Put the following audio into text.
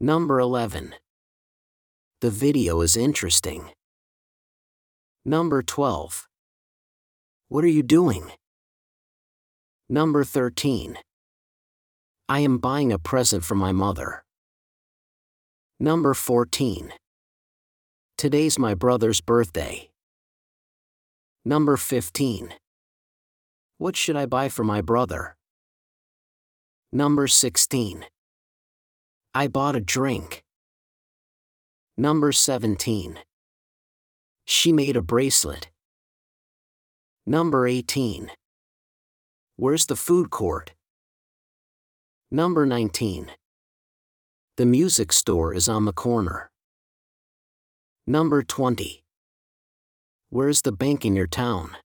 Number 11. The video is interesting. Number 12. What are you doing? Number 13. I am buying a present for my mother. Number 14. Today's my brother's birthday. Number 15. What should I buy for my brother? Number 16. I bought a drink. Number 17. She made a bracelet. Number 18. Where's the food court? Number 19. The music store is on the corner. Number 20. Where's the bank in your town?